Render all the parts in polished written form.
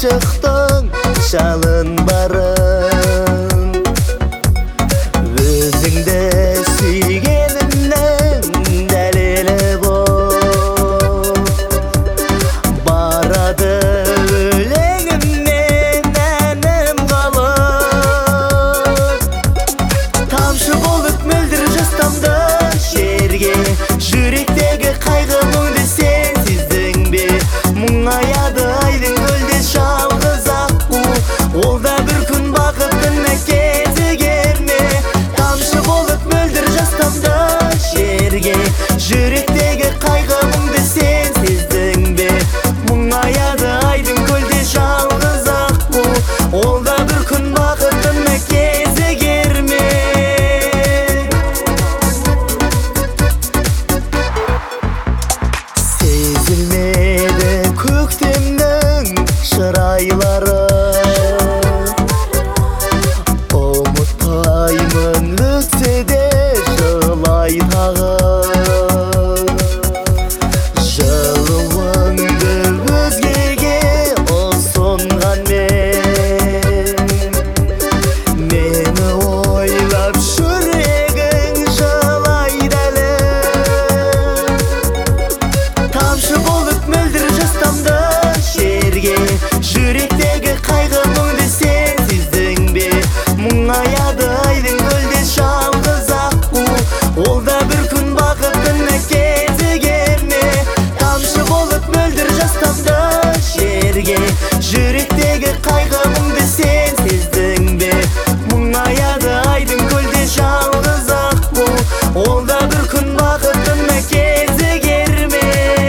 ашықтың шалын барын, өзіңді сүйгенімнің дәлелі бол. Барады өлеңімнен әнім қалып, тамшы болып мөлдір жастамды жерге. Жүректегі қайғы мұңды сен сездің бе? Мұңаяды айдың көлде жалғыз аққу, ол да бір күн бақыттың кезігер ме? Тамшы болып мөлдір жастамды жерге. Жүректегі қайғы мұңды сен сездің бе? Мұңаяды айдың көлде жалғыз аққу, ол да бір күн бақыттың кезігер ме? Сезілмеді көктемнің шырайлары, ұмытпаймын өтсе де жылай тағы. Жылуыңды өзгеге ұсынған мені ойлап жүрегің жылайды әлі. Тамшы болып мөлдір жастамды жерге. Жүректегі қайғы мұңды сен сездің бе? Мұңаяды айдың көлде жалғыз аққу, ол да бір күн бақыттың кезігер ме? Тамшы болып мөлдір жастамды жерге. Жүректегі қайғы мұңды сен сездің бе? Мұңаяды айдың көлде жалғыз аққу, ол да бір күн бақыттың кезігер ме?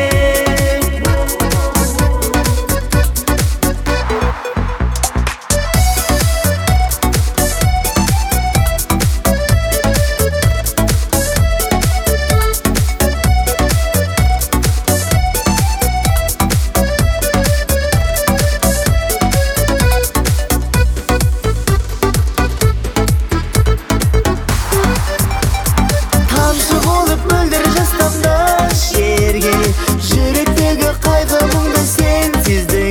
Тамшы болып мөлдір жастамды жерге. Жүректегі қайғы мұңды сен сездің